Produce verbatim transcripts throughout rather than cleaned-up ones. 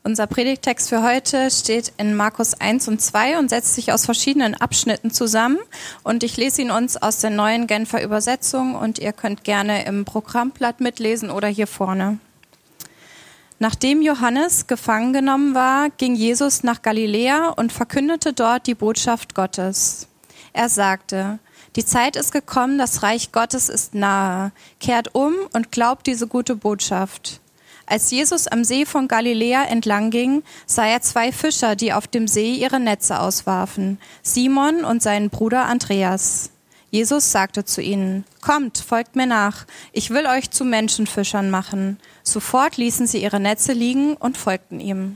Unser Predigttext für heute steht in Markus eins und zwei und setzt sich aus verschiedenen Abschnitten zusammen. Und ich lese ihn uns aus der neuen Genfer Übersetzung und ihr könnt gerne im Programmblatt mitlesen oder hier vorne. Nachdem Johannes gefangen genommen war, ging Jesus nach Galiläa und verkündete dort die Botschaft Gottes. Er sagte: Die Zeit ist gekommen, das Reich Gottes ist nahe. Kehrt um und glaubt diese gute Botschaft. Als Jesus am See von Galiläa entlang ging, sah er zwei Fischer, die auf dem See ihre Netze auswarfen, Simon und seinen Bruder Andreas. Jesus sagte zu ihnen: Kommt, folgt mir nach, ich will euch zu Menschenfischern machen. Sofort ließen sie ihre Netze liegen und folgten ihm.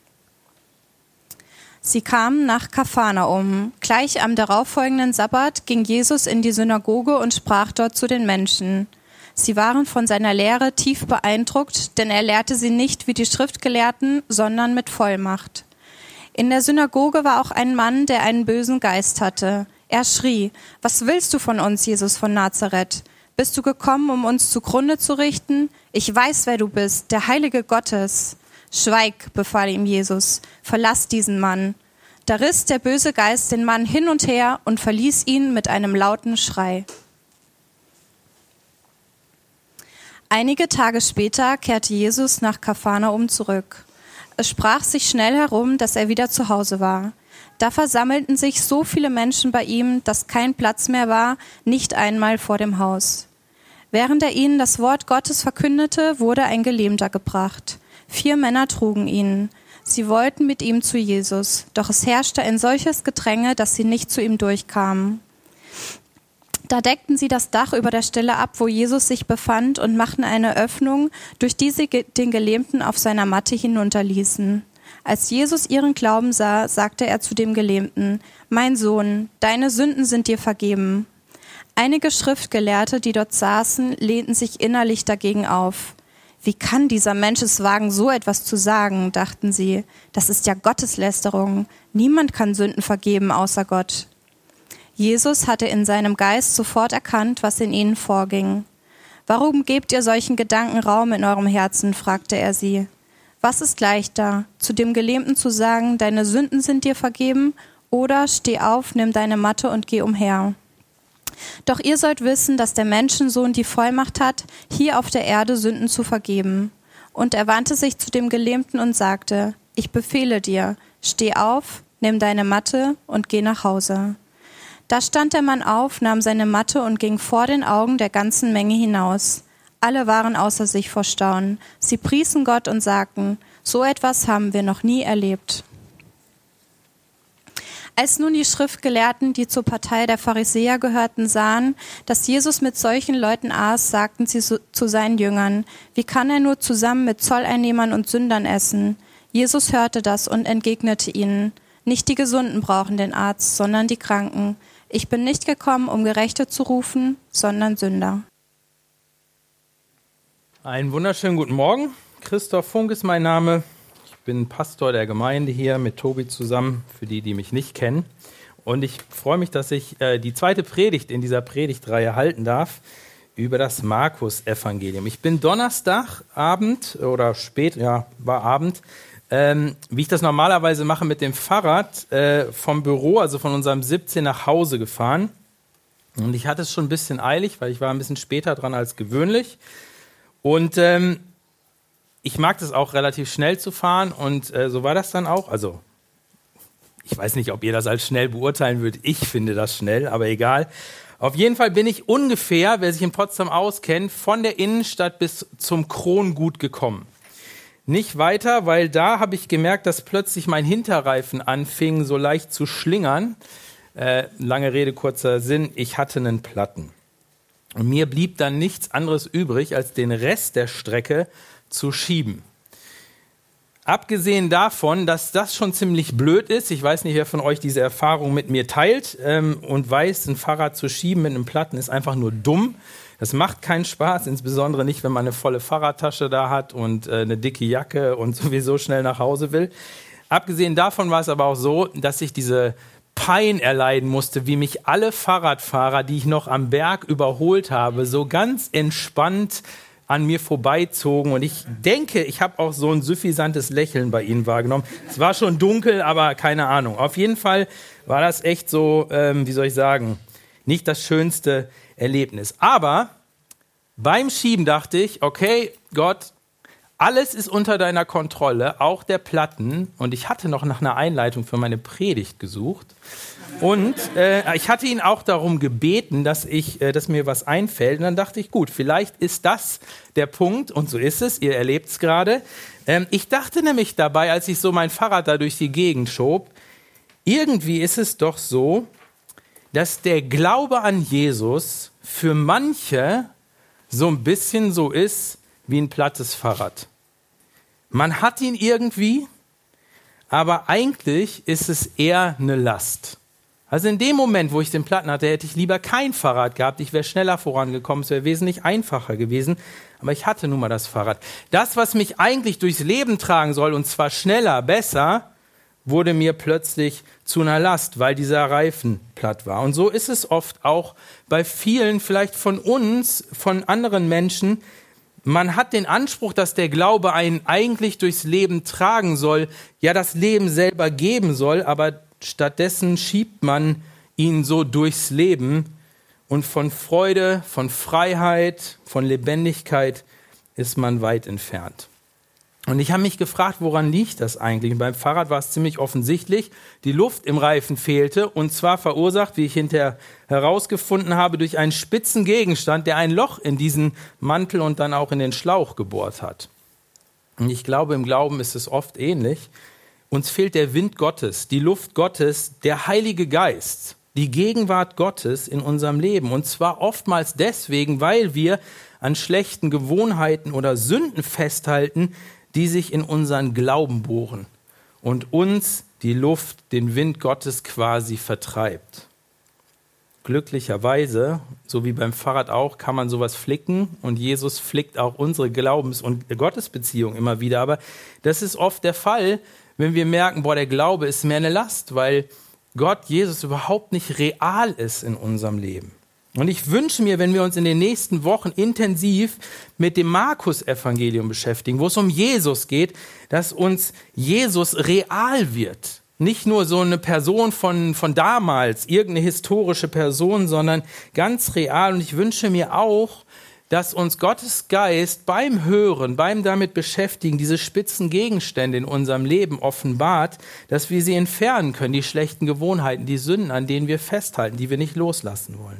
Sie kamen nach Kapharnaum. Gleich am darauffolgenden Sabbat ging Jesus in die Synagoge und sprach dort zu den Menschen. Sie waren von seiner Lehre tief beeindruckt, denn er lehrte sie nicht wie die Schriftgelehrten, sondern mit Vollmacht. In der Synagoge war auch ein Mann, der einen bösen Geist hatte. Er schrie: Was willst du von uns, Jesus von Nazareth? Bist du gekommen, um uns zugrunde zu richten? Ich weiß, wer du bist, der Heilige Gottes. Schweig, befahl ihm Jesus, verlass diesen Mann. Da riss der böse Geist den Mann hin und her und verließ ihn mit einem lauten Schrei. Einige Tage später kehrte Jesus nach Kapharnaum zurück. Es sprach sich schnell herum, dass er wieder zu Hause war. Da versammelten sich so viele Menschen bei ihm, dass kein Platz mehr war, nicht einmal vor dem Haus. Während er ihnen das Wort Gottes verkündete, wurde ein Gelähmter gebracht. Vier Männer trugen ihn. Sie wollten mit ihm zu Jesus, doch es herrschte ein solches Gedränge, dass sie nicht zu ihm durchkamen. Da deckten sie das Dach über der Stelle ab, wo Jesus sich befand, und machten eine Öffnung, durch die sie den Gelähmten auf seiner Matte hinunterließen. Als Jesus ihren Glauben sah, sagte er zu dem Gelähmten: Mein Sohn, deine Sünden sind dir vergeben. Einige Schriftgelehrte, die dort saßen, lehnten sich innerlich dagegen auf. Wie kann dieser Mensch es wagen, so etwas zu sagen, dachten sie. Das ist ja Gotteslästerung. Niemand kann Sünden vergeben außer Gott. Jesus hatte in seinem Geist sofort erkannt, was in ihnen vorging. Warum gebt ihr solchen Gedanken Raum in eurem Herzen, fragte er sie. Was ist leichter, zu dem Gelähmten zu sagen, deine Sünden sind dir vergeben, oder steh auf, nimm deine Matte und geh umher? Doch ihr sollt wissen, dass der Menschensohn die Vollmacht hat, hier auf der Erde Sünden zu vergeben. Und er wandte sich zu dem Gelähmten und sagte: Ich befehle dir, steh auf, nimm deine Matte und geh nach Hause. Da stand der Mann auf, nahm seine Matte und ging vor den Augen der ganzen Menge hinaus. Alle waren außer sich vor Staunen. Sie priesen Gott und sagten: So etwas haben wir noch nie erlebt. Als nun die Schriftgelehrten, die zur Partei der Pharisäer gehörten, sahen, dass Jesus mit solchen Leuten aß, sagten sie so, zu seinen Jüngern: Wie kann er nur zusammen mit Zolleinnehmern und Sündern essen? Jesus hörte das und entgegnete ihnen: Nicht die Gesunden brauchen den Arzt, sondern die Kranken. Ich bin nicht gekommen, um Gerechte zu rufen, sondern Sünder. Einen wunderschönen guten Morgen. Christoph Funk ist mein Name. Ich bin Pastor der Gemeinde hier mit Tobi zusammen, für die, die mich nicht kennen. Und ich freue mich, dass ich äh, die zweite Predigt in dieser Predigtreihe halten darf über das Markus-Evangelium. Ich bin Donnerstagabend oder spät, ja, war Abend, Ähm, wie ich das normalerweise mache, mit dem Fahrrad äh, vom Büro, also von unserem siebzehn nach Hause gefahren. Und ich hatte es schon ein bisschen eilig, weil ich war ein bisschen später dran als gewöhnlich. Und ähm, ich mag das auch relativ schnell zu fahren und äh, so war das dann auch. Also ich weiß nicht, ob ihr das als schnell beurteilen würdet. Ich finde das schnell, aber egal. Auf jeden Fall bin ich ungefähr, wer sich in Potsdam auskennt, von der Innenstadt bis zum Krongut gekommen. Nicht weiter, weil da habe ich gemerkt, dass plötzlich mein Hinterreifen anfing, so leicht zu schlingern. Äh, lange Rede, kurzer Sinn, ich hatte einen Platten. Und mir blieb dann nichts anderes übrig, als den Rest der Strecke zu schieben. Abgesehen davon, dass das schon ziemlich blöd ist, ich weiß nicht, wer von euch diese Erfahrung mit mir teilt ähm, und weiß, ein Fahrrad zu schieben mit einem Platten ist einfach nur dumm. Das macht keinen Spaß, insbesondere nicht, wenn man eine volle Fahrradtasche da hat und äh, eine dicke Jacke und sowieso schnell nach Hause will. Abgesehen davon war es aber auch so, dass ich diese Pein erleiden musste, wie mich alle Fahrradfahrer, die ich noch am Berg überholt habe, so ganz entspannt an mir vorbeizogen. Und ich denke, ich habe auch so ein suffisantes Lächeln bei ihnen wahrgenommen. Es war schon dunkel, aber keine Ahnung. Auf jeden Fall war das echt so, ähm, wie soll ich sagen, nicht das schönste Erlebnis. Aber beim Schieben dachte ich, okay, Gott, alles ist unter deiner Kontrolle, auch der Platten. Und ich hatte noch nach einer Einleitung für meine Predigt gesucht. Und äh, ich hatte ihn auch darum gebeten, dass, ich, äh, dass mir was einfällt. Und dann dachte ich, gut, vielleicht ist das der Punkt. Und so ist es, ihr erlebt es gerade. Ähm, ich dachte nämlich dabei, als ich so mein Fahrrad da durch die Gegend schob, irgendwie ist es doch so, dass der Glaube an Jesus für manche so ein bisschen so ist wie ein plattes Fahrrad. Man hat ihn irgendwie, aber eigentlich ist es eher eine Last. Also in dem Moment, wo ich den Platten hatte, hätte ich lieber kein Fahrrad gehabt. Ich wäre schneller vorangekommen, es wäre wesentlich einfacher gewesen. Aber ich hatte nun mal das Fahrrad. Das, was mich eigentlich durchs Leben tragen soll, und zwar schneller, besser, wurde mir plötzlich zu einer Last, weil dieser Reifen platt war. Und so ist es oft auch bei vielen, vielleicht von uns, von anderen Menschen. Man hat den Anspruch, dass der Glaube einen eigentlich durchs Leben tragen soll, ja das Leben selber geben soll, aber stattdessen schiebt man ihn so durchs Leben und von Freude, von Freiheit, von Lebendigkeit ist man weit entfernt. Und ich habe mich gefragt, woran liegt das eigentlich? Und beim Fahrrad war es ziemlich offensichtlich, die Luft im Reifen fehlte und zwar verursacht, wie ich hinterher herausgefunden habe, durch einen spitzen Gegenstand, der ein Loch in diesen Mantel und dann auch in den Schlauch gebohrt hat. Und ich glaube, im Glauben ist es oft ähnlich. Uns fehlt der Wind Gottes, die Luft Gottes, der Heilige Geist, die Gegenwart Gottes in unserem Leben. Und zwar oftmals deswegen, weil wir an schlechten Gewohnheiten oder Sünden festhalten, die sich in unseren Glauben bohren und uns die Luft, den Wind Gottes quasi vertreibt. Glücklicherweise, so wie beim Fahrrad auch, kann man sowas flicken und Jesus flickt auch unsere Glaubens- und Gottesbeziehung immer wieder. Aber das ist oft der Fall, wenn wir merken, boah, der Glaube ist mehr eine Last, weil Gott, Jesus überhaupt nicht real ist in unserem Leben. Und ich wünsche mir, wenn wir uns in den nächsten Wochen intensiv mit dem Markus-Evangelium beschäftigen, wo es um Jesus geht, dass uns Jesus real wird. Nicht nur so eine Person von, von damals, irgendeine historische Person, sondern ganz real. Und ich wünsche mir auch, dass uns Gottes Geist beim Hören, beim damit beschäftigen, diese spitzen Gegenstände in unserem Leben offenbart, dass wir sie entfernen können, die schlechten Gewohnheiten, die Sünden, an denen wir festhalten, die wir nicht loslassen wollen.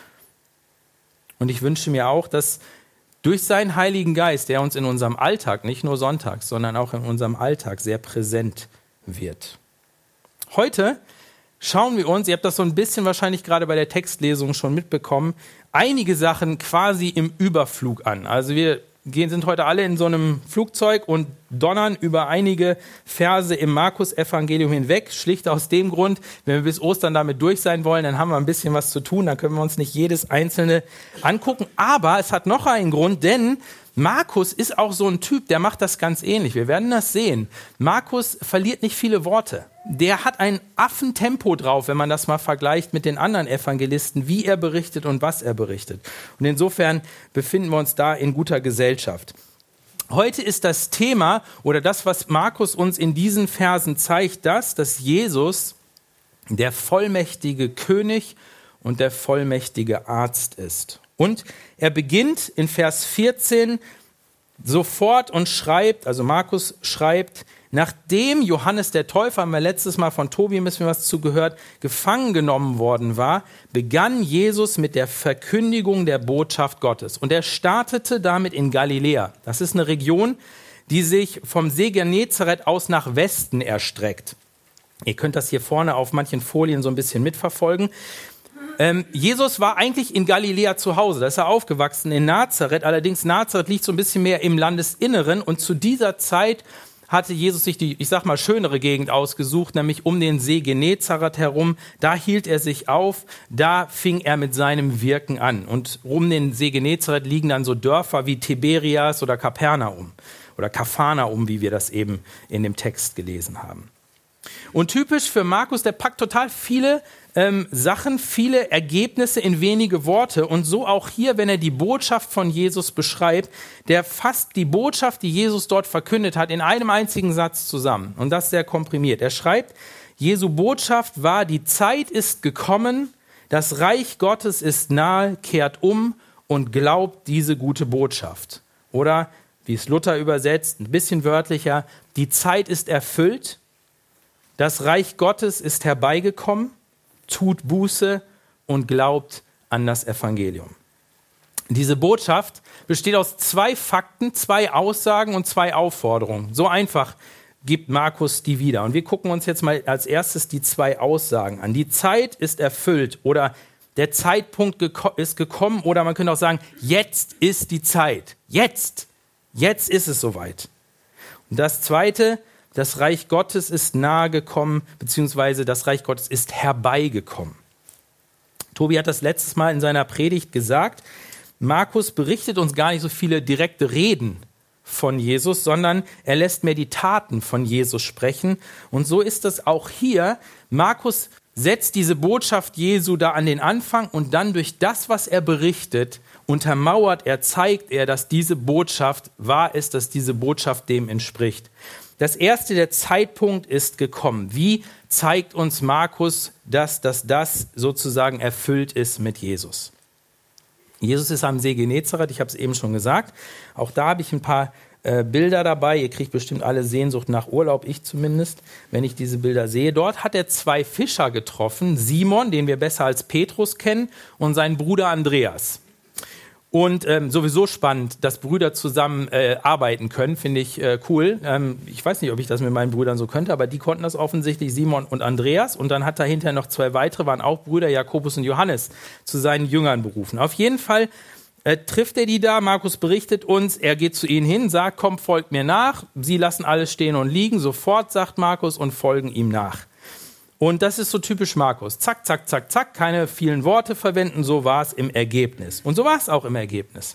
Und ich wünsche mir auch, dass durch seinen Heiligen Geist, der uns in unserem Alltag, nicht nur sonntags, sondern auch in unserem Alltag sehr präsent wird. Heute schauen wir uns, ihr habt das so ein bisschen wahrscheinlich gerade bei der Textlesung schon mitbekommen, einige Sachen quasi im Überflug an. Also wir gehen, sind heute alle in so einem Flugzeug und donnern über einige Verse im Markus-Evangelium hinweg. Schlicht aus dem Grund, wenn wir bis Ostern damit durch sein wollen, dann haben wir ein bisschen was zu tun, dann können wir uns nicht jedes einzelne angucken. Aber es hat noch einen Grund, denn Markus ist auch so ein Typ, der macht das ganz ähnlich. Wir werden das sehen. Markus verliert nicht viele Worte. Der hat ein Affentempo drauf, wenn man das mal vergleicht mit den anderen Evangelisten, wie er berichtet und was er berichtet. Und insofern befinden wir uns da in guter Gesellschaft. Heute ist das Thema oder das, was Markus uns in diesen Versen zeigt, das, dass Jesus der vollmächtige König und der vollmächtige Arzt ist. Und er beginnt in Vers vierzehn sofort und schreibt, also Markus schreibt, nachdem Johannes der Täufer, haben wir letztes Mal von Tobi ein bisschen was zugehört, gefangen genommen worden war, begann Jesus mit der Verkündigung der Botschaft Gottes. Und er startete damit in Galiläa. Das ist eine Region, die sich vom See Genezareth aus nach Westen erstreckt. Ihr könnt das hier vorne auf manchen Folien so ein bisschen mitverfolgen. Ähm, Jesus war eigentlich in Galiläa zu Hause, da ist er aufgewachsen in Nazareth, allerdings Nazareth liegt so ein bisschen mehr im Landesinneren und zu dieser Zeit hatte Jesus sich die, ich sag mal, schönere Gegend ausgesucht, nämlich um den See Genezareth herum. Da hielt er sich auf, da fing er mit seinem Wirken an. Und um den See Genezareth liegen dann so Dörfer wie Tiberias oder Kapernaum oder Kapharnaum, wie wir das eben in dem Text gelesen haben. Und typisch für Markus, der packt total viele ähm, Sachen, viele Ergebnisse in wenige Worte. Und so auch hier, wenn er die Botschaft von Jesus beschreibt, der fasst die Botschaft, die Jesus dort verkündet hat, in einem einzigen Satz zusammen. Und das sehr komprimiert. Er schreibt, Jesu Botschaft war, die Zeit ist gekommen, das Reich Gottes ist nahe, kehrt um und glaubt diese gute Botschaft. Oder, wie es Luther übersetzt, ein bisschen wörtlicher, die Zeit ist erfüllt, das Reich Gottes ist herbeigekommen, tut Buße und glaubt an das Evangelium. Diese Botschaft besteht aus zwei Fakten, zwei Aussagen und zwei Aufforderungen. So einfach gibt Markus die wieder. Und wir gucken uns jetzt mal als erstes die zwei Aussagen an. Die Zeit ist erfüllt oder der Zeitpunkt geko- ist gekommen oder man könnte auch sagen, jetzt ist die Zeit. Jetzt, jetzt ist es soweit. Und das Zweite, das Reich Gottes ist nahe gekommen, beziehungsweise das Reich Gottes ist herbeigekommen. Tobi hat das letztes Mal in seiner Predigt gesagt, Markus berichtet uns gar nicht so viele direkte Reden von Jesus, sondern er lässt mehr die Taten von Jesus sprechen. Und so ist es auch hier. Markus setzt diese Botschaft Jesu da an den Anfang und dann durch das, was er berichtet, untermauert er, zeigt er, dass diese Botschaft wahr ist, dass diese Botschaft dem entspricht. Das erste, der Zeitpunkt ist gekommen. Wie zeigt uns Markus, dass, dass das sozusagen erfüllt ist mit Jesus? Jesus ist am See Genezareth, ich habe es eben schon gesagt. Auch da habe ich ein paar äh, Bilder dabei. Ihr kriegt bestimmt alle Sehnsucht nach Urlaub, ich zumindest, wenn ich diese Bilder sehe. Dort hat er zwei Fischer getroffen, Simon, den wir besser als Petrus kennen, und seinen Bruder Andreas. Und ähm, sowieso spannend, dass Brüder zusammen äh, arbeiten können, finde ich äh, cool. Ähm, ich weiß nicht, ob ich das mit meinen Brüdern so könnte, aber die konnten das offensichtlich, Simon und Andreas. Und dann hat er hinterher noch zwei weitere, waren auch Brüder, Jakobus und Johannes, zu seinen Jüngern berufen. Auf jeden Fall äh, trifft er die da, Markus berichtet uns, er geht zu ihnen hin, sagt, komm, folgt mir nach. Sie lassen alles stehen und liegen, sofort, sagt Markus, und folgen ihm nach. Und das ist so typisch Markus. Zack, zack, zack, zack, keine vielen Worte verwenden, so war es im Ergebnis. Und so war es auch im Ergebnis.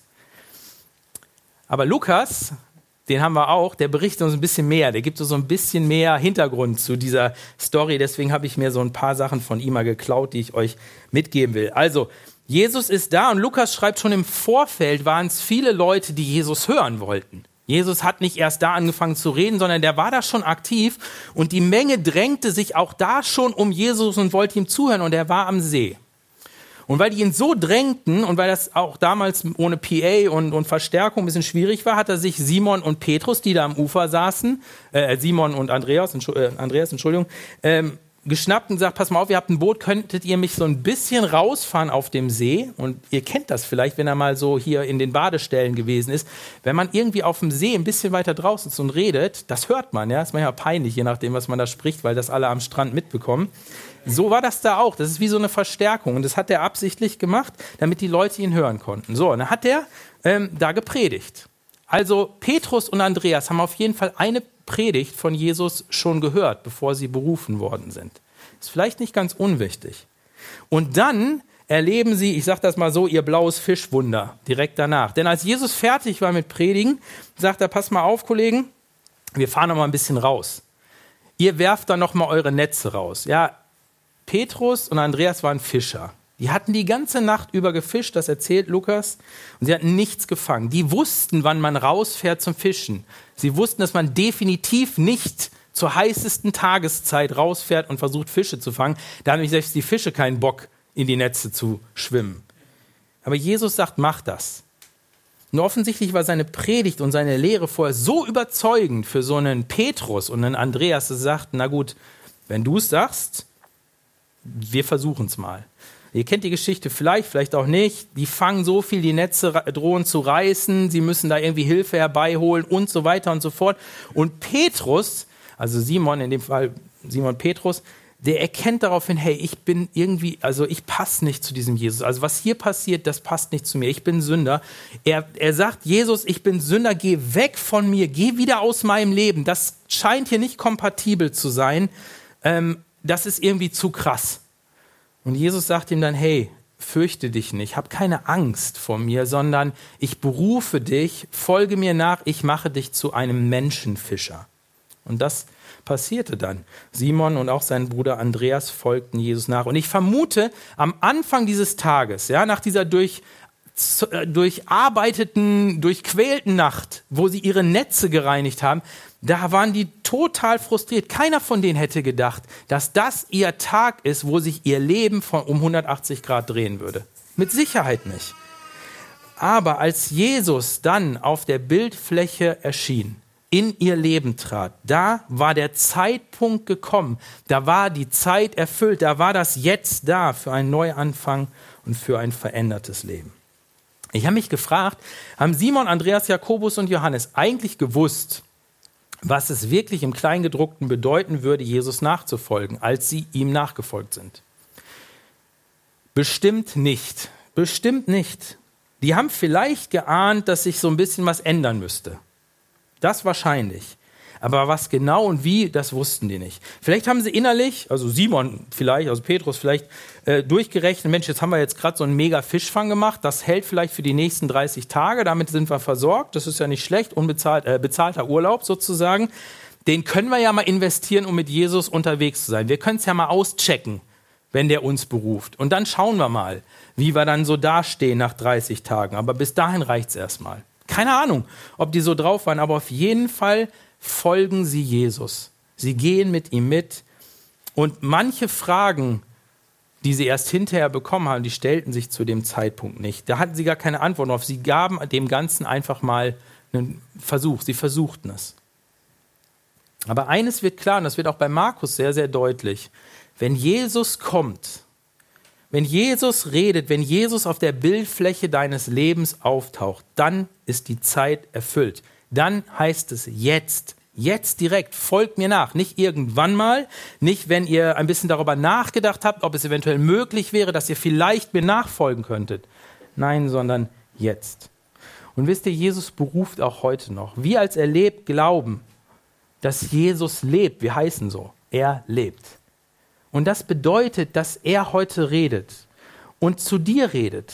Aber Lukas, den haben wir auch, der berichtet uns ein bisschen mehr. Der gibt uns so ein bisschen mehr Hintergrund zu dieser Story. Deswegen habe ich mir so ein paar Sachen von ihm mal geklaut, die ich euch mitgeben will. Also, Jesus ist da und Lukas schreibt, schon im Vorfeld waren es viele Leute, die Jesus hören wollten. Jesus hat nicht erst da angefangen zu reden, sondern der war da schon aktiv und die Menge drängte sich auch da schon um Jesus und wollte ihm zuhören und er war am See. Und weil die ihn so drängten und weil das auch damals ohne P A und, und Verstärkung ein bisschen schwierig war, hat er sich Simon und Petrus, die da am Ufer saßen, äh, Simon und Andreas, äh, Andreas, Entschuldigung, ähm, geschnappt und gesagt, pass mal auf, ihr habt ein Boot, könntet ihr mich so ein bisschen rausfahren auf dem See? Und ihr kennt das vielleicht, wenn er mal so hier in den Badestellen gewesen ist. Wenn man irgendwie auf dem See ein bisschen weiter draußen ist und redet, das hört man, ja, ist manchmal peinlich, je nachdem, was man da spricht, weil das alle am Strand mitbekommen. So war das da auch. Das ist wie so eine Verstärkung. Und das hat er absichtlich gemacht, damit die Leute ihn hören konnten. So, und dann hat er ähm, da gepredigt. Also Petrus und Andreas haben auf jeden Fall eine Predigt von Jesus schon gehört, bevor sie berufen worden sind. Ist vielleicht nicht ganz unwichtig. Und dann erleben sie, ich sage das mal so, ihr blaues Fischwunder direkt danach. Denn als Jesus fertig war mit Predigen, sagt er, pass mal auf, Kollegen, wir fahren noch mal ein bisschen raus. Ihr werft dann noch mal eure Netze raus. Ja, Petrus und Andreas waren Fischer. Die hatten die ganze Nacht über gefischt, das erzählt Lukas, und sie hatten nichts gefangen. Die wussten, wann man rausfährt zum Fischen. Sie wussten, dass man definitiv nicht zur heißesten Tageszeit rausfährt und versucht, Fische zu fangen. Da haben nämlich selbst die Fische keinen Bock, in die Netze zu schwimmen. Aber Jesus sagt, mach das. Und offensichtlich war seine Predigt und seine Lehre vorher so überzeugend für so einen Petrus und einen Andreas, dass er sagt, na gut, wenn du es sagst, wir versuchen es mal. Ihr kennt die Geschichte vielleicht, vielleicht auch nicht. Die fangen so viel, die Netze drohen zu reißen, sie müssen da irgendwie Hilfe herbeiholen und so weiter und so fort. Und Petrus, also Simon, in dem Fall Simon Petrus, der erkennt daraufhin, hey, ich bin irgendwie, also ich passe nicht zu diesem Jesus. Also was hier passiert, das passt nicht zu mir. Ich bin Sünder. Er, er sagt, Jesus, ich bin Sünder, geh weg von mir, geh wieder aus meinem Leben. Das scheint hier nicht kompatibel zu sein. Ähm, das ist irgendwie zu krass. Und Jesus sagt ihm dann, hey, fürchte dich nicht, hab keine Angst vor mir, sondern ich berufe dich, folge mir nach, ich mache dich zu einem Menschenfischer. Und das passierte dann. Simon und auch sein Bruder Andreas folgten Jesus nach. Und ich vermute, am Anfang dieses Tages, ja, nach dieser durch, durcharbeiteten, durchquälten Nacht, wo sie ihre Netze gereinigt haben, da waren die total frustriert. Keiner von denen hätte gedacht, dass das ihr Tag ist, wo sich ihr Leben von um hundertachtzig Grad drehen würde. Mit Sicherheit nicht. Aber als Jesus dann auf der Bildfläche erschien, in ihr Leben trat, da war der Zeitpunkt gekommen, da war die Zeit erfüllt, da war das Jetzt da für einen Neuanfang und für ein verändertes Leben. Ich habe mich gefragt, haben Simon, Andreas, Jakobus und Johannes eigentlich gewusst, was es wirklich im Kleingedruckten bedeuten würde, Jesus nachzufolgen, als sie ihm nachgefolgt sind? Bestimmt nicht, bestimmt nicht. Die haben vielleicht geahnt, dass sich so ein bisschen was ändern müsste. Das wahrscheinlich. Aber was genau und wie, das wussten die nicht. Vielleicht haben sie innerlich, also Simon vielleicht, also Petrus vielleicht, äh, durchgerechnet, Mensch, jetzt haben wir jetzt gerade so einen mega Fischfang gemacht, das hält vielleicht für die nächsten dreißig Tage, damit sind wir versorgt, das ist ja nicht schlecht, unbezahlt, äh, bezahlter Urlaub sozusagen. Den können wir ja mal investieren, um mit Jesus unterwegs zu sein. Wir können es ja mal auschecken, wenn der uns beruft. Und dann schauen wir mal, wie wir dann so dastehen nach dreißig Tagen. Aber bis dahin reicht es erstmal. Keine Ahnung, ob die so drauf waren, aber auf jeden Fall folgen sie Jesus. Sie gehen mit ihm mit. Und manche Fragen, die sie erst hinterher bekommen haben, die stellten sich zu dem Zeitpunkt nicht. Da hatten sie gar keine Antwort drauf. Sie gaben dem Ganzen einfach mal einen Versuch. Sie versuchten es. Aber eines wird klar, und das wird auch bei Markus sehr, sehr deutlich. Wenn Jesus kommt, wenn Jesus redet, wenn Jesus auf der Bildfläche deines Lebens auftaucht, dann ist die Zeit erfüllt. Dann heißt es jetzt, jetzt direkt, folgt mir nach. Nicht irgendwann mal, nicht wenn ihr ein bisschen darüber nachgedacht habt, ob es eventuell möglich wäre, dass ihr vielleicht mir nachfolgen könntet. Nein, sondern jetzt. Und wisst ihr, Jesus beruft auch heute noch. Wir als er lebt glauben, dass Jesus lebt. Wir heißen so, er lebt. Und das bedeutet, dass er heute redet und zu dir redet.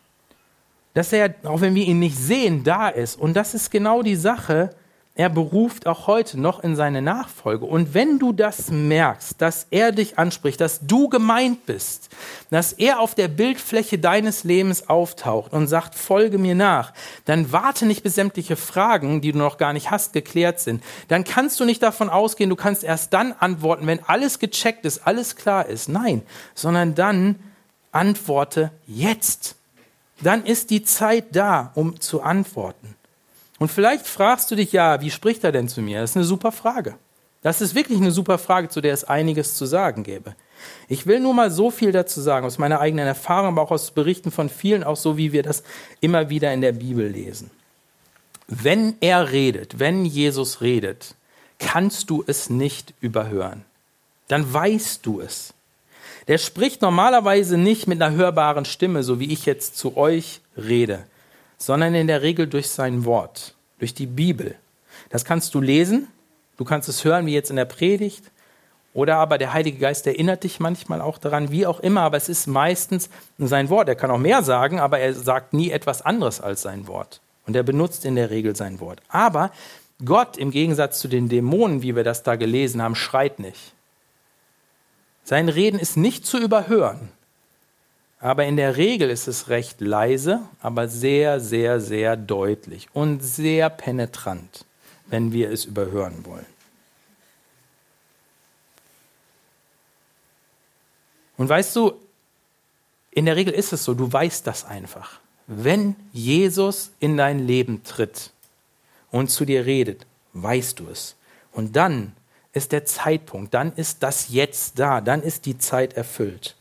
Dass er, auch wenn wir ihn nicht sehen, da ist. Und das ist genau die Sache. Er beruft auch heute noch in seine Nachfolge. Und wenn du das merkst, dass er dich anspricht, dass du gemeint bist, dass er auf der Bildfläche deines Lebens auftaucht und sagt, folge mir nach, dann warte nicht, bis sämtliche Fragen, die du noch gar nicht hast, geklärt sind. Dann kannst du nicht davon ausgehen, du kannst erst dann antworten, wenn alles gecheckt ist, alles klar ist. Nein, sondern dann antworte jetzt. Dann ist die Zeit da, um zu antworten. Und vielleicht fragst du dich, ja, wie spricht er denn zu mir? Das ist eine super Frage. Das ist wirklich eine super Frage, zu der es einiges zu sagen gäbe. Ich will nur mal so viel dazu sagen, aus meiner eigenen Erfahrung, aber auch aus Berichten von vielen, auch so wie wir das immer wieder in der Bibel lesen. Wenn er redet, wenn Jesus redet, kannst du es nicht überhören. Dann weißt du es. Der spricht normalerweise nicht mit einer hörbaren Stimme, so wie ich jetzt zu euch rede, sondern in der Regel durch sein Wort, durch die Bibel. Das kannst du lesen, du kannst es hören, wie jetzt in der Predigt, oder aber der Heilige Geist erinnert dich manchmal auch daran, wie auch immer, aber es ist meistens sein Wort. Er kann auch mehr sagen, aber er sagt nie etwas anderes als sein Wort. Und er benutzt in der Regel sein Wort. Aber Gott, im Gegensatz zu den Dämonen, wie wir das da gelesen haben, schreit nicht. Sein Reden ist nicht zu überhören. Aber in der Regel ist es recht leise, aber sehr, sehr, sehr deutlich und sehr penetrant, wenn wir es überhören wollen. Und weißt du, in der Regel ist es so, du weißt das einfach. Wenn Jesus in dein Leben tritt und zu dir redet, weißt du es. Und dann ist der Zeitpunkt, dann ist das Jetzt da, dann ist die Zeit erfüllt.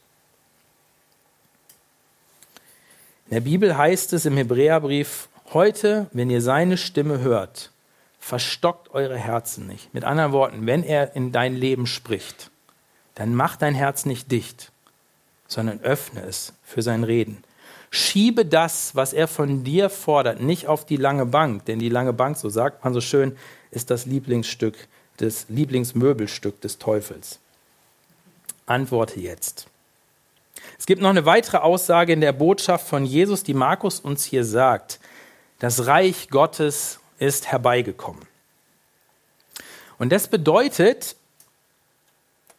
In der Bibel heißt es im Hebräerbrief, heute, wenn ihr seine Stimme hört, verstockt eure Herzen nicht. Mit anderen Worten, wenn er in dein Leben spricht, dann mach dein Herz nicht dicht, sondern öffne es für sein Reden. Schiebe das, was er von dir fordert, nicht auf die lange Bank, denn die lange Bank, so sagt man so schön, ist das Lieblingsstück, das Lieblingsmöbelstück des Teufels. Antworte jetzt. Es gibt noch eine weitere Aussage in der Botschaft von Jesus, die Markus uns hier sagt. Das Reich Gottes ist herbeigekommen. Und das bedeutet,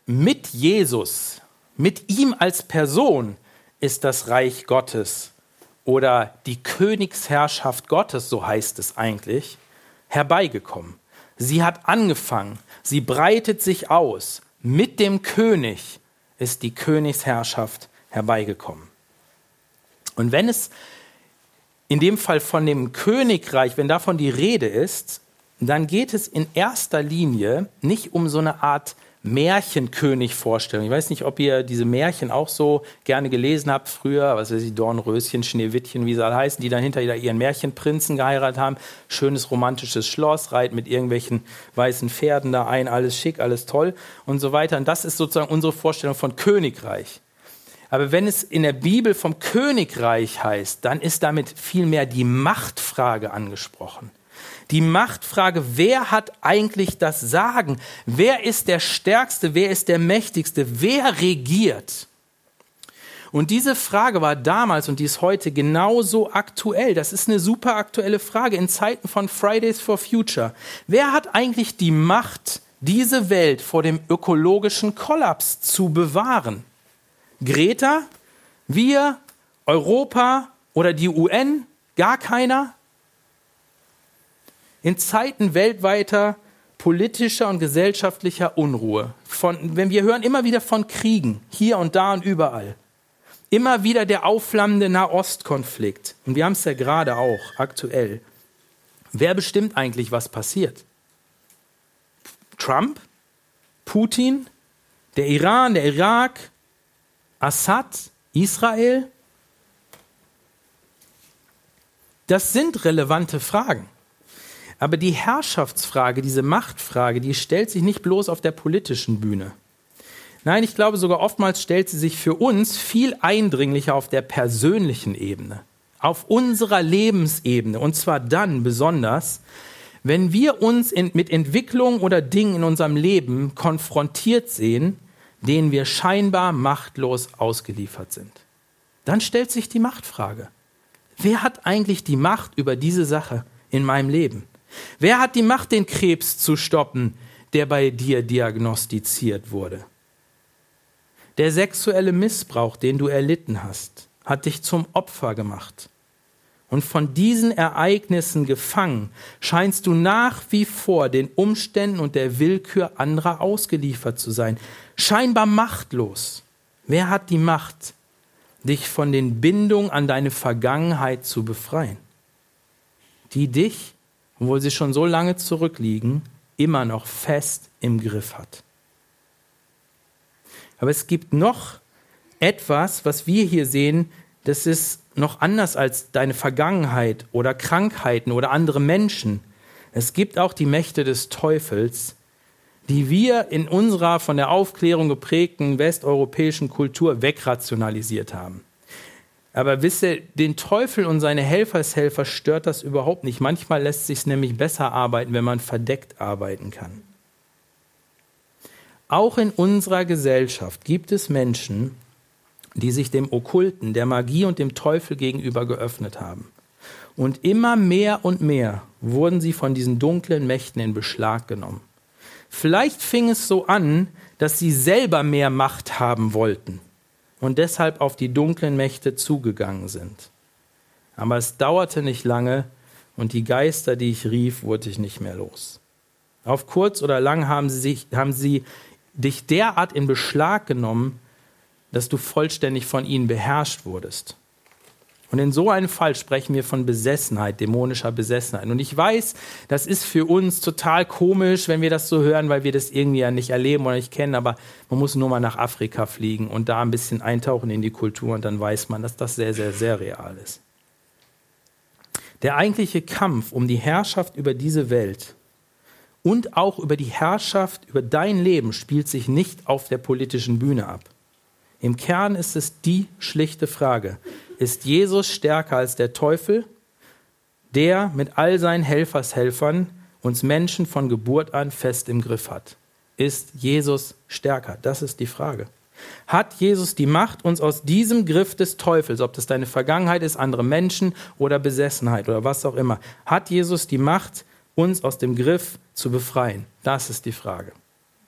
mit Jesus, mit ihm als Person ist das Reich Gottes oder die Königsherrschaft Gottes, so heißt es eigentlich, herbeigekommen. Sie hat angefangen, sie breitet sich aus. Mit dem König ist die Königsherrschaft herbeigekommen. Und wenn es in dem Fall von dem Königreich, wenn davon die Rede ist, dann geht es in erster Linie nicht um so eine Art Märchenkönig-Vorstellung. Ich weiß nicht, ob ihr diese Märchen auch so gerne gelesen habt früher, was weiß ich, Dornröschen, Schneewittchen, wie sie alle heißen, die dann hinterher ihren Märchenprinzen geheiratet haben. Schönes romantisches Schloss, reiten mit irgendwelchen weißen Pferden da ein, alles schick, alles toll und so weiter. Und das ist sozusagen unsere Vorstellung von Königreich. Aber wenn es in der Bibel vom Königreich heißt, dann ist damit vielmehr die Machtfrage angesprochen. Die Machtfrage, wer hat eigentlich das Sagen? Wer ist der Stärkste? Wer ist der Mächtigste? Wer regiert? Und diese Frage war damals und die ist heute genauso aktuell. Das ist eine super aktuelle Frage in Zeiten von Fridays for Future. Wer hat eigentlich die Macht, diese Welt vor dem ökologischen Kollaps zu bewahren? Greta? Wir? Europa? Oder die U N? Gar keiner? In Zeiten weltweiter politischer und gesellschaftlicher Unruhe, von, wenn wir hören immer wieder von Kriegen, hier und da und überall, immer wieder der aufflammende Nahostkonflikt, und wir haben es ja gerade auch aktuell. Wer bestimmt eigentlich, was passiert? Trump? Putin? Der Iran? Der Irak? Assad? Israel? Das sind relevante Fragen. Aber die Herrschaftsfrage, diese Machtfrage, die stellt sich nicht bloß auf der politischen Bühne. Nein, ich glaube sogar oftmals stellt sie sich für uns viel eindringlicher auf der persönlichen Ebene, auf unserer Lebensebene. Und zwar dann besonders, wenn wir uns in, mit Entwicklungen oder Dingen in unserem Leben konfrontiert sehen, denen wir scheinbar machtlos ausgeliefert sind. Dann stellt sich die Machtfrage. Wer hat eigentlich die Macht über diese Sache in meinem Leben? Wer hat die Macht, den Krebs zu stoppen, der bei dir diagnostiziert wurde? Der sexuelle Missbrauch, den du erlitten hast, hat dich zum Opfer gemacht. Und von diesen Ereignissen gefangen, scheinst du nach wie vor den Umständen und der Willkür anderer ausgeliefert zu sein. Scheinbar machtlos. Wer hat die Macht, dich von den Bindungen an deine Vergangenheit zu befreien? Die dich, obwohl sie schon so lange zurückliegen, immer noch fest im Griff hat. Aber es gibt noch etwas, was wir hier sehen, das ist noch anders als deine Vergangenheit oder Krankheiten oder andere Menschen. Es gibt auch die Mächte des Teufels, die wir in unserer von der Aufklärung geprägten westeuropäischen Kultur wegrationalisiert haben. Aber wisst ihr, den Teufel und seine Helfershelfer stört das überhaupt nicht. Manchmal lässt es sich nämlich besser arbeiten, wenn man verdeckt arbeiten kann. Auch in unserer Gesellschaft gibt es Menschen, die sich dem Okkulten, der Magie und dem Teufel gegenüber geöffnet haben. Und immer mehr und mehr wurden sie von diesen dunklen Mächten in Beschlag genommen. Vielleicht fing es so an, dass sie selber mehr Macht haben wollten und deshalb auf die dunklen Mächte zugegangen sind. Aber es dauerte nicht lange und die Geister, die ich rief, wurde ich nicht mehr los. Auf kurz oder lang haben sie, sich, haben sie dich derart in Beschlag genommen, dass du vollständig von ihnen beherrscht wurdest. Und in so einem Fall sprechen wir von Besessenheit, dämonischer Besessenheit. Und ich weiß, das ist für uns total komisch, wenn wir das so hören, weil wir das irgendwie ja nicht erleben oder nicht kennen, aber man muss nur mal nach Afrika fliegen und da ein bisschen eintauchen in die Kultur und dann weiß man, dass das sehr, sehr, sehr real ist. Der eigentliche Kampf um die Herrschaft über diese Welt und auch über die Herrschaft über dein Leben spielt sich nicht auf der politischen Bühne ab. Im Kern ist es die schlichte Frage: Ist Jesus stärker als der Teufel, der mit all seinen Helfershelfern uns Menschen von Geburt an fest im Griff hat? Ist Jesus stärker? Das ist die Frage. Hat Jesus die Macht, uns aus diesem Griff des Teufels, ob das deine Vergangenheit ist, andere Menschen oder Besessenheit oder was auch immer, hat Jesus die Macht, uns aus dem Griff zu befreien? Das ist die Frage.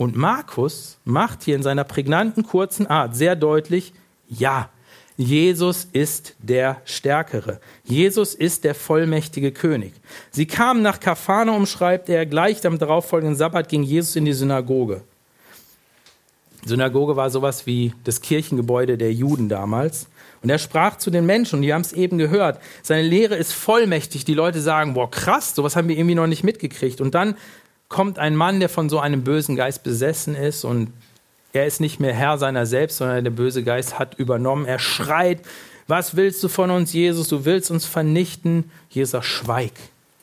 Und Markus macht hier in seiner prägnanten, kurzen Art sehr deutlich, ja, Jesus ist der Stärkere. Jesus ist der vollmächtige König. Sie kamen nach Kapharnaum, schreibt er, gleich am darauffolgenden Sabbat ging Jesus in die Synagoge. Die Synagoge war sowas wie das Kirchengebäude der Juden damals. Und er sprach zu den Menschen, und die haben es eben gehört, seine Lehre ist vollmächtig. Die Leute sagen, boah, krass, sowas haben wir irgendwie noch nicht mitgekriegt. Und dann kommt ein Mann, der von so einem bösen Geist besessen ist, und er ist nicht mehr Herr seiner selbst, sondern der böse Geist hat übernommen. Er schreit, was willst du von uns, Jesus? Du willst uns vernichten. Jesus sagt, schweig.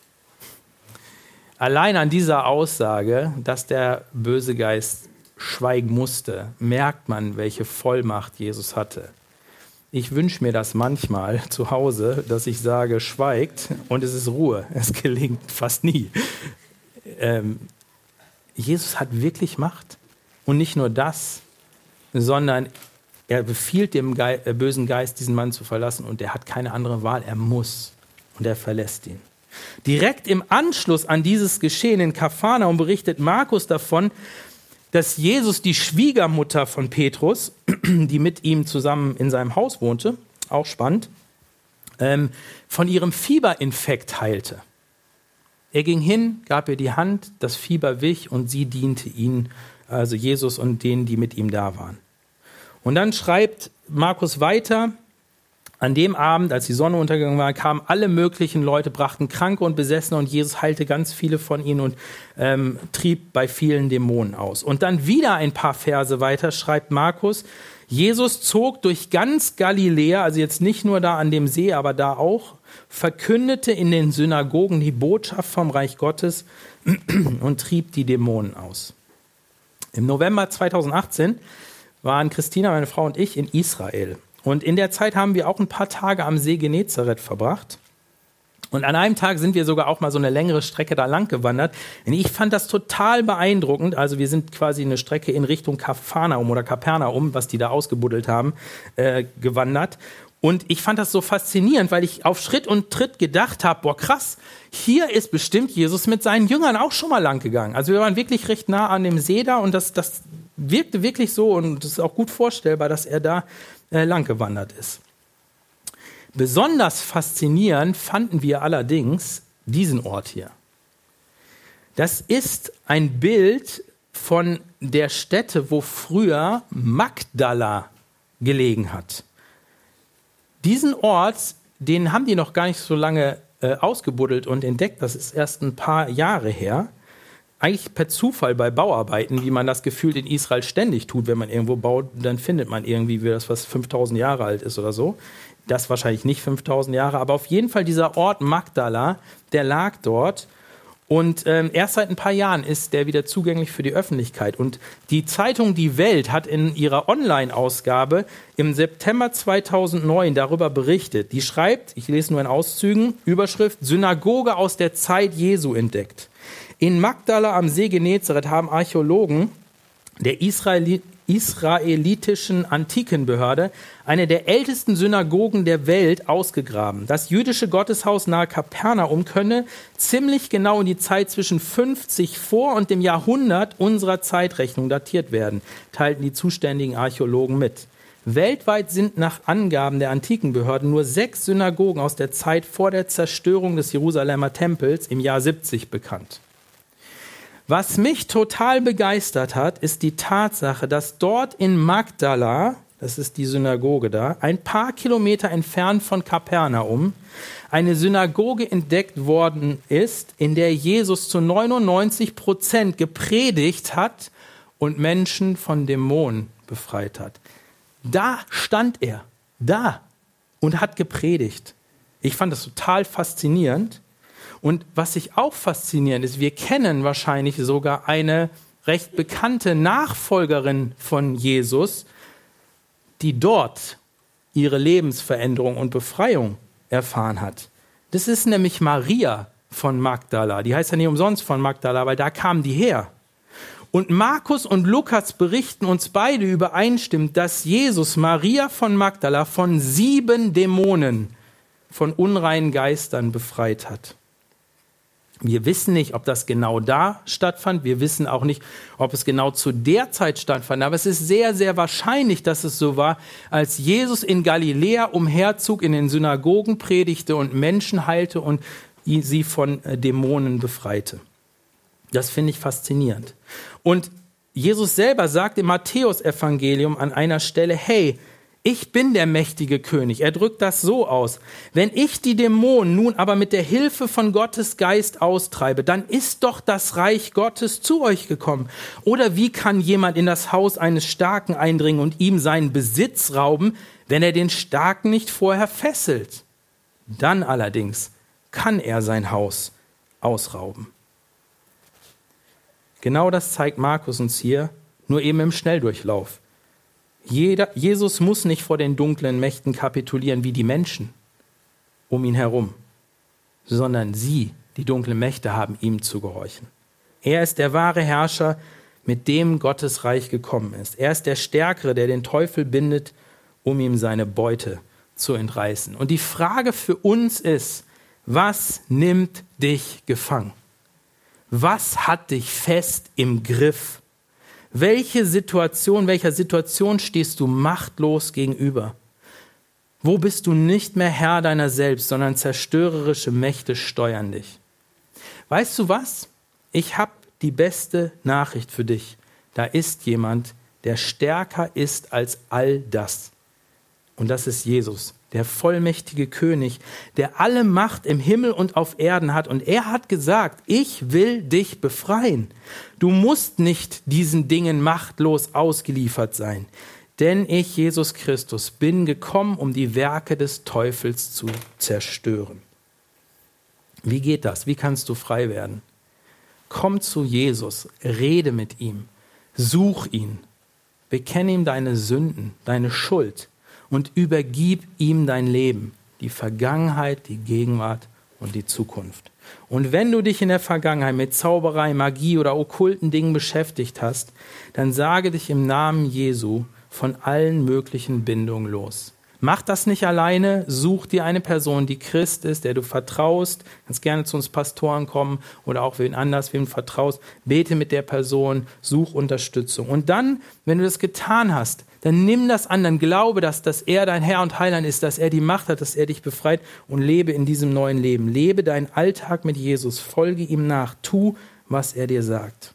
Allein an dieser Aussage, dass der böse Geist schweigen musste, merkt man, welche Vollmacht Jesus hatte. Ich wünsche mir das manchmal zu Hause, dass ich sage, schweigt und es ist Ruhe. Es gelingt fast nie. Ähm, Jesus hat wirklich Macht. Und nicht nur das, sondern er befiehlt dem Ge- äh, bösen Geist, diesen Mann zu verlassen, und er hat keine andere Wahl. Er muss, und er verlässt ihn. Direkt im Anschluss an dieses Geschehen in Kapharnaum berichtet Markus davon, dass Jesus die Schwiegermutter von Petrus, die mit ihm zusammen in seinem Haus wohnte, auch spannend, ähm, von ihrem Fieberinfekt heilte. Er ging hin, gab ihr die Hand, das Fieber wich und sie diente ihnen, also Jesus und denen, die mit ihm da waren. Und dann schreibt Markus weiter, an dem Abend, als die Sonne untergegangen war, kamen alle möglichen Leute, brachten Kranke und Besessene, und Jesus heilte ganz viele von ihnen und ähm, trieb bei vielen Dämonen aus. Und dann wieder ein paar Verse weiter schreibt Markus, Jesus zog durch ganz Galiläa, also jetzt nicht nur da an dem See, aber da auch, verkündete in den Synagogen die Botschaft vom Reich Gottes und trieb die Dämonen aus. Im November zweitausendachtzehn waren Christina, meine Frau, und ich in Israel. Und in der Zeit haben wir auch ein paar Tage am See Genezareth verbracht. Und an einem Tag sind wir sogar auch mal so eine längere Strecke da lang gewandert. Und ich fand das total beeindruckend. Also wir sind quasi eine Strecke in Richtung Kapharnaum oder Kapernaum, was die da ausgebuddelt haben, äh, gewandert. Und ich fand das so faszinierend, weil ich auf Schritt und Tritt gedacht habe, boah krass, hier ist bestimmt Jesus mit seinen Jüngern auch schon mal lang gegangen. Also wir waren wirklich recht nah an dem See da, und das, das wirkte wirklich so, und es ist auch gut vorstellbar, dass er da äh, lang gewandert ist. Besonders faszinierend fanden wir allerdings diesen Ort hier. Das ist ein Bild von der Stätte, wo früher Magdala gelegen hat. Diesen Ort, den haben die noch gar nicht so lange äh, ausgebuddelt und entdeckt. Das ist erst ein paar Jahre her. Eigentlich per Zufall bei Bauarbeiten, wie man das gefühlt in Israel ständig tut. Wenn man irgendwo baut, dann findet man irgendwie das, was fünftausend Jahre alt ist oder so. Das wahrscheinlich nicht fünftausend Jahre, aber auf jeden Fall dieser Ort Magdala, der lag dort. Und ähm, erst seit ein paar Jahren ist der wieder zugänglich für die Öffentlichkeit. Und die Zeitung Die Welt hat in ihrer Online-Ausgabe im September zweitausendneun darüber berichtet. Die schreibt, ich lese nur in Auszügen, Überschrift, Synagoge aus der Zeit Jesu entdeckt. In Magdala am See Genezareth haben Archäologen der Israeli- israelitischen Antikenbehörde eine der ältesten Synagogen der Welt ausgegraben. Das jüdische Gotteshaus nahe Kapernaum könne ziemlich genau in die Zeit zwischen fünfzig vor und dem Jahrhundert unserer Zeitrechnung datiert werden, teilten die zuständigen Archäologen mit. Weltweit sind nach Angaben der Antikenbehörden nur sechs Synagogen aus der Zeit vor der Zerstörung des Jerusalemer Tempels im Jahr siebzig bekannt. Was mich total begeistert hat, ist die Tatsache, dass dort in Magdala, das ist die Synagoge da, ein paar Kilometer entfernt von Kapernaum, eine Synagoge entdeckt worden ist, in der Jesus zu neunundneunzig Prozent gepredigt hat und Menschen von Dämonen befreit hat. Da stand er, da, und hat gepredigt. Ich fand das total faszinierend. Und was ich auch faszinierend ist, wir kennen wahrscheinlich sogar eine recht bekannte Nachfolgerin von Jesus, die dort ihre Lebensveränderung und Befreiung erfahren hat. Das ist nämlich Maria von Magdala. Die heißt ja nicht umsonst von Magdala, weil da kamen die her. Und Markus und Lukas berichten uns beide übereinstimmend, dass Jesus Maria von Magdala von sieben Dämonen, von unreinen Geistern befreit hat. Wir wissen nicht, ob das genau da stattfand. Wir wissen auch nicht, ob es genau zu der Zeit stattfand. Aber es ist sehr, sehr wahrscheinlich, dass es so war, als Jesus in Galiläa umherzog, in den Synagogen predigte und Menschen heilte und sie von Dämonen befreite. Das finde ich faszinierend. Und Jesus selber sagt im Matthäus-Evangelium an einer Stelle, hey, ich bin der mächtige König. Er drückt das so aus. Wenn ich die Dämonen nun aber mit der Hilfe von Gottes Geist austreibe, dann ist doch das Reich Gottes zu euch gekommen. Oder wie kann jemand in das Haus eines Starken eindringen und ihm seinen Besitz rauben, wenn er den Starken nicht vorher fesselt? Dann allerdings kann er sein Haus ausrauben. Genau das zeigt Markus uns hier, nur eben im Schnelldurchlauf. Jeder, Jesus muss nicht vor den dunklen Mächten kapitulieren wie die Menschen um ihn herum, sondern sie, die dunklen Mächte, haben ihm zu gehorchen. Er ist der wahre Herrscher, mit dem Gottes Reich gekommen ist. Er ist der Stärkere, der den Teufel bindet, um ihm seine Beute zu entreißen. Und die Frage für uns ist, was nimmt dich gefangen? Was hat dich fest im Griff? Welche Situation, welcher Situation stehst du machtlos gegenüber? Wo bist du nicht mehr Herr deiner selbst, sondern zerstörerische Mächte steuern dich? Weißt du was? Ich habe die beste Nachricht für dich. Da ist jemand, der stärker ist als all das. Und das ist Jesus, der vollmächtige König, der alle Macht im Himmel und auf Erden hat. Und er hat gesagt, ich will dich befreien. Du musst nicht diesen Dingen machtlos ausgeliefert sein. Denn ich, Jesus Christus, bin gekommen, um die Werke des Teufels zu zerstören. Wie geht das? Wie kannst du frei werden? Komm zu Jesus, rede mit ihm, such ihn, bekenne ihm deine Sünden, deine Schuld und übergib ihm dein Leben, die Vergangenheit, die Gegenwart und die Zukunft. Und wenn du dich in der Vergangenheit mit Zauberei, Magie oder okkulten Dingen beschäftigt hast, dann sage dich im Namen Jesu von allen möglichen Bindungen los. Mach das nicht alleine, such dir eine Person, die Christ ist, der du vertraust, kannst gerne zu uns Pastoren kommen oder auch wen anders, wem du vertraust, bete mit der Person, such Unterstützung. Und dann, wenn du das getan hast, dann nimm das an, dann glaube, dass, dass er dein Herr und Heiland ist, dass er die Macht hat, dass er dich befreit und lebe in diesem neuen Leben. Lebe deinen Alltag mit Jesus, folge ihm nach, tu, was er dir sagt.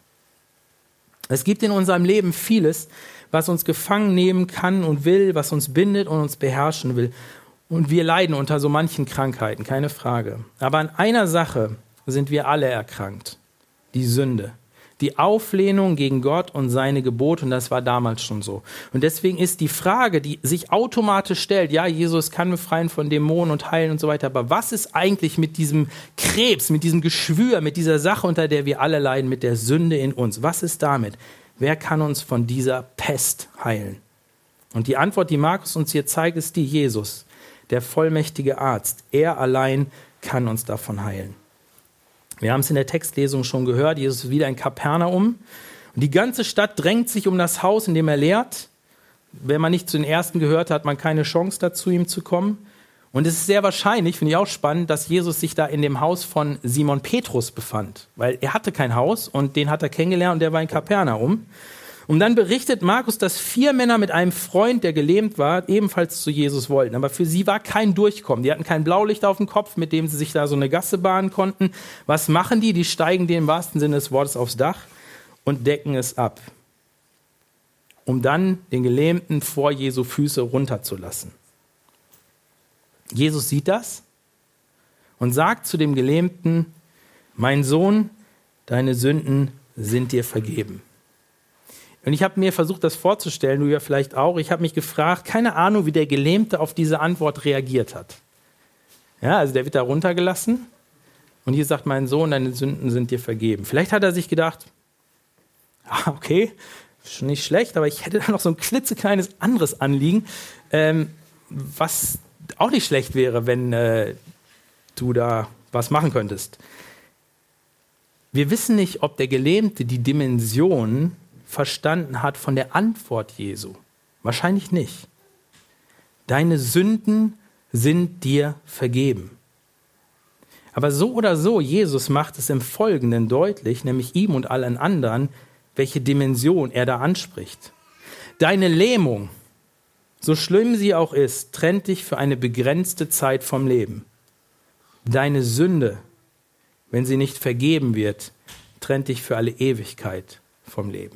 Es gibt in unserem Leben vieles, was uns gefangen nehmen kann und will, was uns bindet und uns beherrschen will. Und wir leiden unter so manchen Krankheiten, keine Frage. Aber an einer Sache sind wir alle erkrankt, die Sünde. Die Auflehnung gegen Gott und seine Gebote, und das war damals schon so. Und deswegen ist die Frage, die sich automatisch stellt, ja, Jesus kann befreien von Dämonen und heilen und so weiter, aber was ist eigentlich mit diesem Krebs, mit diesem Geschwür, mit dieser Sache, unter der wir alle leiden, mit der Sünde in uns? Was ist damit? Wer kann uns von dieser Pest heilen? Und die Antwort, die Markus uns hier zeigt, ist die: Jesus, der vollmächtige Arzt. Er allein kann uns davon heilen. Wir haben es in der Textlesung schon gehört, Jesus ist wieder in Kapernaum. Und die ganze Stadt drängt sich um das Haus, in dem er lehrt. Wenn man nicht zu den Ersten gehört, hat man keine Chance dazu, ihm zu kommen. Und es ist sehr wahrscheinlich, finde ich auch spannend, dass Jesus sich da in dem Haus von Simon Petrus befand. Weil er hatte kein Haus und den hat er kennengelernt und der war in Kapernaum. Und dann berichtet Markus, dass vier Männer mit einem Freund, der gelähmt war, ebenfalls zu Jesus wollten. Aber für sie war kein Durchkommen. Die hatten kein Blaulicht auf dem Kopf, mit dem sie sich da so eine Gasse bahnen konnten. Was machen die? Die steigen dem im wahrsten Sinne des Wortes aufs Dach und decken es ab, um dann den Gelähmten vor Jesu Füße runterzulassen. Jesus sieht das und sagt zu dem Gelähmten: Mein Sohn, deine Sünden sind dir vergeben. Und ich habe mir versucht, das vorzustellen, du ja vielleicht auch. Ich habe mich gefragt, keine Ahnung, wie der Gelähmte auf diese Antwort reagiert hat. Ja, also der wird da runtergelassen und hier sagt: Mein Sohn, deine Sünden sind dir vergeben. Vielleicht hat er sich gedacht, ah, okay, schon nicht schlecht, aber ich hätte da noch so ein klitzekleines anderes Anliegen, ähm, was auch nicht schlecht wäre, wenn äh, du da was machen könntest. Wir wissen nicht, ob der Gelähmte die Dimension verstanden hat von der Antwort Jesu. Wahrscheinlich nicht. Deine Sünden sind dir vergeben. Aber so oder so, Jesus macht es im Folgenden deutlich, nämlich ihm und allen anderen, welche Dimension er da anspricht. Deine Lähmung, so schlimm sie auch ist, trennt dich für eine begrenzte Zeit vom Leben. Deine Sünde, wenn sie nicht vergeben wird, trennt dich für alle Ewigkeit vom Leben.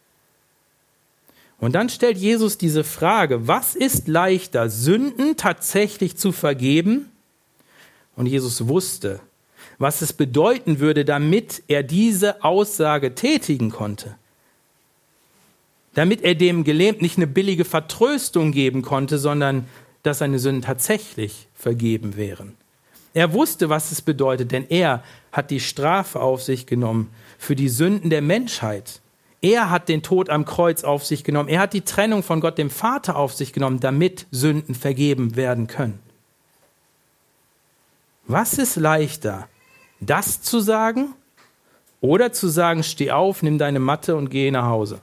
Und dann stellt Jesus diese Frage, was ist leichter, Sünden tatsächlich zu vergeben? Und Jesus wusste, was es bedeuten würde, damit er diese Aussage tätigen konnte. Damit er dem Gelähmten nicht eine billige Vertröstung geben konnte, sondern dass seine Sünden tatsächlich vergeben wären. Er wusste, was es bedeutet, denn er hat die Strafe auf sich genommen für die Sünden der Menschheit. Er hat den Tod am Kreuz auf sich genommen. Er hat die Trennung von Gott, dem Vater, auf sich genommen, damit Sünden vergeben werden können. Was ist leichter, das zu sagen oder zu sagen, steh auf, nimm deine Matte und geh nach Hause?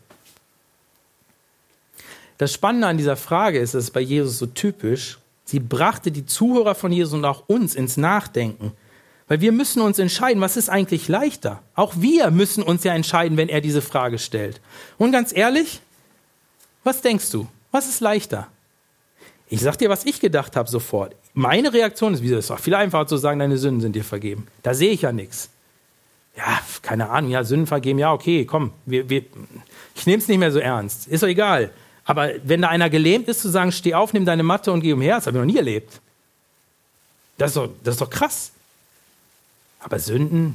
Das Spannende an dieser Frage ist, das ist bei Jesus so typisch, sie brachte die Zuhörer von Jesus und auch uns ins Nachdenken. Weil wir müssen uns entscheiden, was ist eigentlich leichter? Auch wir müssen uns ja entscheiden, wenn er diese Frage stellt. Und ganz ehrlich, was denkst du? Was ist leichter? Ich sag dir, was ich gedacht habe sofort. Meine Reaktion ist, wie es ist doch viel einfacher zu sagen, deine Sünden sind dir vergeben. Da sehe ich ja nichts. Ja, keine Ahnung, ja, Sünden vergeben, ja, okay, komm, wir, wir, ich nehme es nicht mehr so ernst. Ist doch egal. Aber wenn da einer gelähmt ist, zu sagen, steh auf, nimm deine Matte und geh umher, das habe ich noch nie erlebt. Das ist doch, das ist doch krass. Aber Sünden,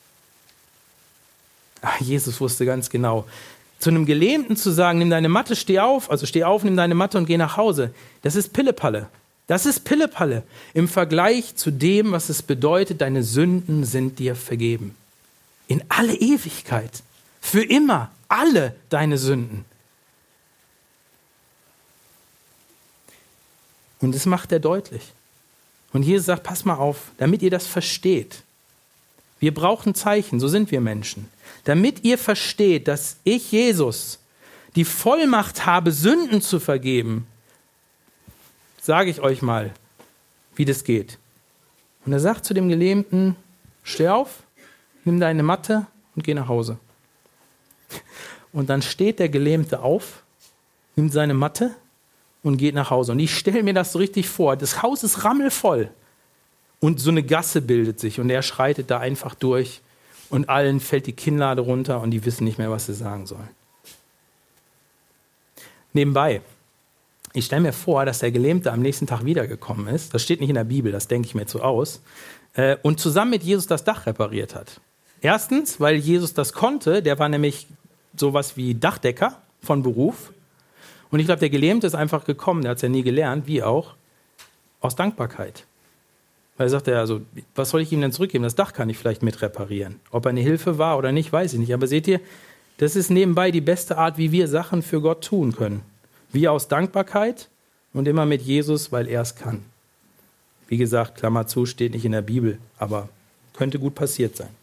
ach, Jesus wusste ganz genau, zu einem Gelähmten zu sagen, nimm deine Matte, steh auf, also steh auf, nimm deine Matte und geh nach Hause, das ist Pillepalle. Das ist Pillepalle im Vergleich zu dem, was es bedeutet, deine Sünden sind dir vergeben. In alle Ewigkeit, für immer, alle deine Sünden. Und das macht er deutlich. Und Jesus sagt, pass mal auf, damit ihr das versteht. Wir brauchen Zeichen, so sind wir Menschen. Damit ihr versteht, dass ich, Jesus, die Vollmacht habe, Sünden zu vergeben, sage ich euch mal, wie das geht. Und er sagt zu dem Gelähmten, steh auf, nimm deine Matte und geh nach Hause. Und dann steht der Gelähmte auf, nimmt seine Matte und geht nach Hause. Und ich stelle mir das so richtig vor, das Haus ist rammelvoll. Und so eine Gasse bildet sich und er schreitet da einfach durch und allen fällt die Kinnlade runter und die wissen nicht mehr, was sie sagen sollen. Nebenbei, ich stelle mir vor, dass der Gelähmte am nächsten Tag wiedergekommen ist, das steht nicht in der Bibel, das denke ich mir jetzt so aus, äh, und zusammen mit Jesus das Dach repariert hat. Erstens, weil Jesus das konnte, der war nämlich sowas wie Dachdecker von Beruf. Und ich glaube, der Gelähmte ist einfach gekommen, der hat es ja nie gelernt, wie auch, aus Dankbarkeit. Weil er sagte, also, was soll ich ihm denn zurückgeben? Das Dach kann ich vielleicht mit reparieren. Ob er eine Hilfe war oder nicht, weiß ich nicht. Aber seht ihr, das ist nebenbei die beste Art, wie wir Sachen für Gott tun können. Wir aus Dankbarkeit und immer mit Jesus, weil er es kann. Wie gesagt, Klammer zu, steht nicht in der Bibel, aber könnte gut passiert sein.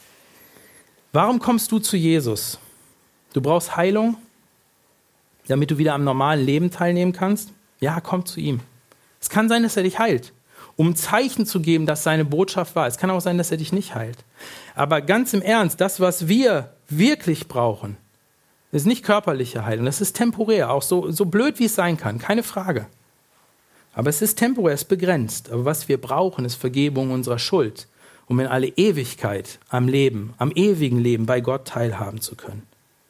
Warum kommst du zu Jesus? Du brauchst Heilung, damit du wieder am normalen Leben teilnehmen kannst? Ja, komm zu ihm. Es kann sein, dass er dich heilt, um Zeichen zu geben, dass seine Botschaft war. Es kann auch sein, dass er dich nicht heilt. Aber ganz im Ernst, das, was wir wirklich brauchen, ist nicht körperliche Heilung. Das ist temporär, auch so, so blöd, wie es sein kann, keine Frage. Aber es ist temporär, es ist begrenzt. Aber was wir brauchen, ist Vergebung unserer Schuld, um in alle Ewigkeit am Leben, am ewigen Leben bei Gott teilhaben zu können.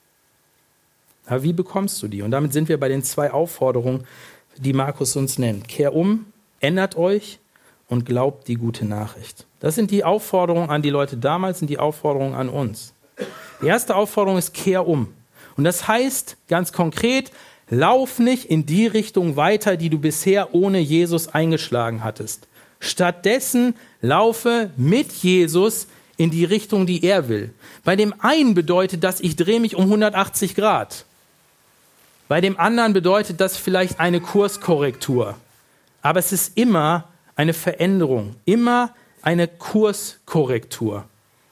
Aber wie bekommst du die? Und damit sind wir bei den zwei Aufforderungen, die Markus uns nennt. Kehr um, ändert euch und glaubt die gute Nachricht. Das sind die Aufforderungen an die Leute damals und die Aufforderungen an uns. Die erste Aufforderung ist, kehr um. Und das heißt ganz konkret, lauf nicht in die Richtung weiter, die du bisher ohne Jesus eingeschlagen hattest. Stattdessen laufe mit Jesus in die Richtung, die er will. Bei dem einen bedeutet das, ich drehe mich um hundertachtzig Grad. Bei dem anderen bedeutet das vielleicht eine Kurskorrektur. Aber es ist immer eine Veränderung, immer eine Kurskorrektur.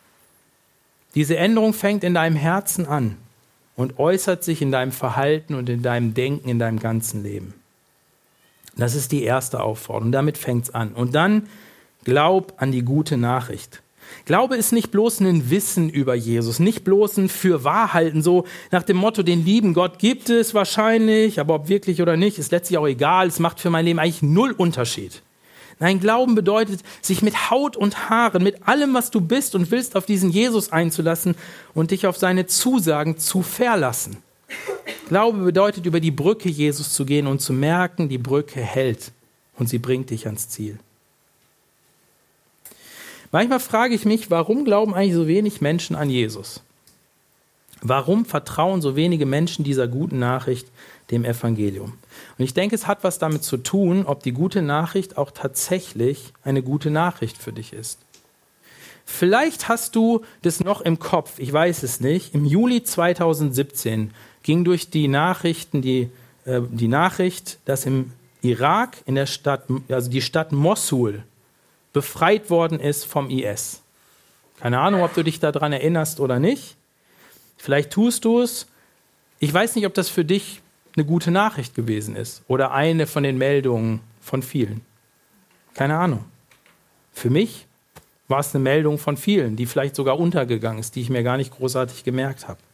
Diese Änderung fängt in deinem Herzen an und äußert sich in deinem Verhalten und in deinem Denken, in deinem ganzen Leben. Das ist die erste Aufforderung. Damit fängt es an. Und dann Glaub an die gute Nachricht. Glaube ist nicht bloß ein Wissen über Jesus, nicht bloß ein Fürwahrhalten, so nach dem Motto, den lieben Gott gibt es wahrscheinlich, aber ob wirklich oder nicht, ist letztlich auch egal, es macht für mein Leben eigentlich null Unterschied. Nein, Glauben bedeutet, sich mit Haut und Haaren, mit allem, was du bist und willst, auf diesen Jesus einzulassen und dich auf seine Zusagen zu verlassen. Glaube bedeutet, über die Brücke Jesus zu gehen und zu merken, die Brücke hält und sie bringt dich ans Ziel. Manchmal frage ich mich, warum glauben eigentlich so wenig Menschen an Jesus? Warum vertrauen so wenige Menschen dieser guten Nachricht, dem Evangelium? Und ich denke, es hat was damit zu tun, ob die gute Nachricht auch tatsächlich eine gute Nachricht für dich ist. Vielleicht hast du das noch im Kopf, ich weiß es nicht. Im Juli zweitausendsiebzehn ging durch die Nachrichten die, äh, die Nachricht, dass im Irak, in der Stadt, also die Stadt Mossul, befreit worden ist vom I S. Keine Ahnung, ob du dich daran erinnerst oder nicht. Vielleicht tust du es. Ich weiß nicht, ob das für dich eine gute Nachricht gewesen ist oder eine von den Meldungen von vielen. Keine Ahnung. Für mich war es eine Meldung von vielen, die vielleicht sogar untergegangen ist, die ich mir gar nicht großartig gemerkt habe.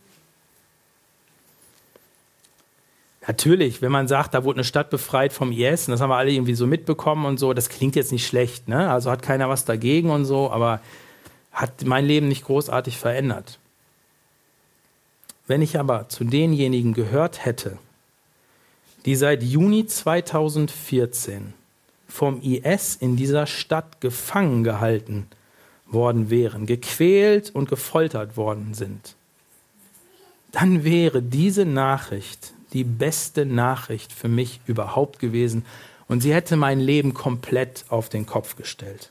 Natürlich, wenn man sagt, da wurde eine Stadt befreit vom I S, und das haben wir alle irgendwie so mitbekommen und so, das klingt jetzt nicht schlecht, ne? Also hat keiner was dagegen und so, aber hat mein Leben nicht großartig verändert. Wenn ich aber zu denjenigen gehört hätte, die seit Juni zweitausendvierzehn vom I S in dieser Stadt gefangen gehalten worden wären, gequält und gefoltert worden sind, dann wäre diese Nachricht die beste Nachricht für mich überhaupt gewesen und sie hätte mein Leben komplett auf den Kopf gestellt.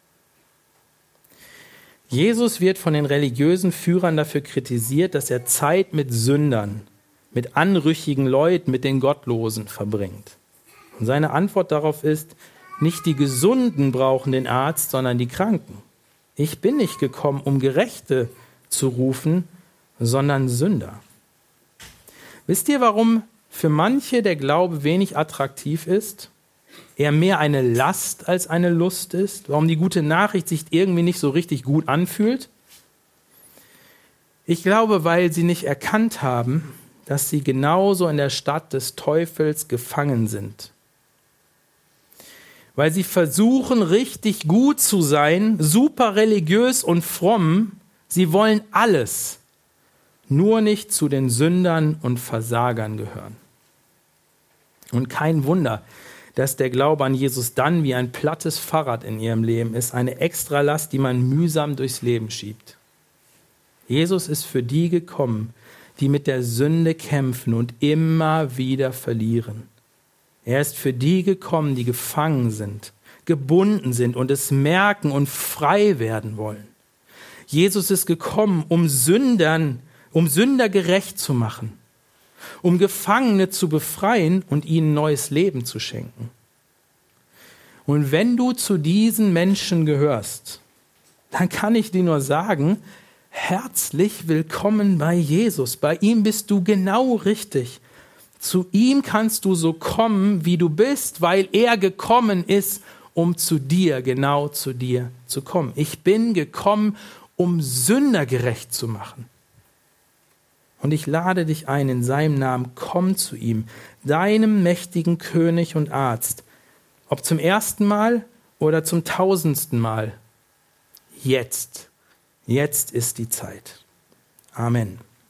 Jesus wird von den religiösen Führern dafür kritisiert, dass er Zeit mit Sündern, mit anrüchigen Leuten, mit den Gottlosen verbringt. Und seine Antwort darauf ist, nicht die Gesunden brauchen den Arzt, sondern die Kranken. Ich bin nicht gekommen, um Gerechte zu rufen, sondern Sünder. Wisst ihr, warum für manche der Glaube wenig attraktiv ist? Eher mehr eine Last als eine Lust ist? Warum die gute Nachricht sich irgendwie nicht so richtig gut anfühlt? Ich glaube, weil sie nicht erkannt haben, dass sie genauso in der Stadt des Teufels gefangen sind. Weil sie versuchen, richtig gut zu sein, super religiös und fromm. Sie wollen alles, nur nicht zu den Sündern und Versagern gehören. Und kein Wunder, dass der Glaube an Jesus dann wie ein plattes Fahrrad in ihrem Leben ist, eine Extralast, die man mühsam durchs Leben schiebt. Jesus ist für die gekommen, die mit der Sünde kämpfen und immer wieder verlieren. Er ist für die gekommen, die gefangen sind, gebunden sind und es merken und frei werden wollen. Jesus ist gekommen, um Sündern, um Sünder gerecht zu machen, um Gefangene zu befreien und ihnen neues Leben zu schenken. Und wenn du zu diesen Menschen gehörst, dann kann ich dir nur sagen, herzlich willkommen bei Jesus. Bei ihm bist du genau richtig. Zu ihm kannst du so kommen, wie du bist, weil er gekommen ist, um zu dir, genau zu dir zu kommen. Ich bin gekommen, um Sünder gerecht zu machen. Und ich lade dich ein, in seinem Namen, komm zu ihm, deinem mächtigen König und Arzt. Ob zum ersten Mal oder zum tausendsten Mal. Jetzt. Jetzt ist die Zeit. Amen.